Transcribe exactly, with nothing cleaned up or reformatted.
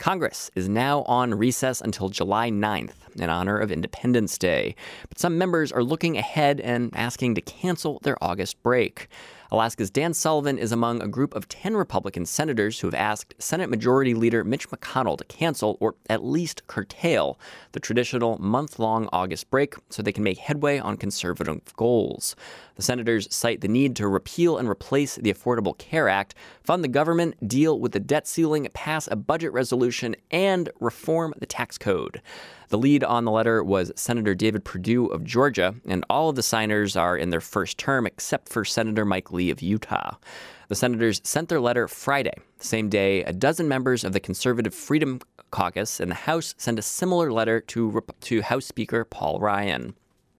Congress is now on recess until July ninth in honor of Independence Day. But some members are looking ahead and asking to cancel their August break. Alaska's Dan Sullivan is among a group of ten Republican senators who have asked Senate Majority Leader Mitch McConnell to cancel or at least curtail the traditional month-long August break so they can make headway on conservative goals. The senators cite the need to repeal and replace the Affordable Care Act, fund the government, deal with the debt ceiling, pass a budget resolution, and reform the tax code. The lead on the letter was Senator David Perdue of Georgia, and all of the signers are in their first term except for Senator Mike Lee of Utah. The senators sent their letter Friday. The same day, a dozen members of the Conservative Freedom Caucus in the House sent a similar letter to, to House Speaker Paul Ryan.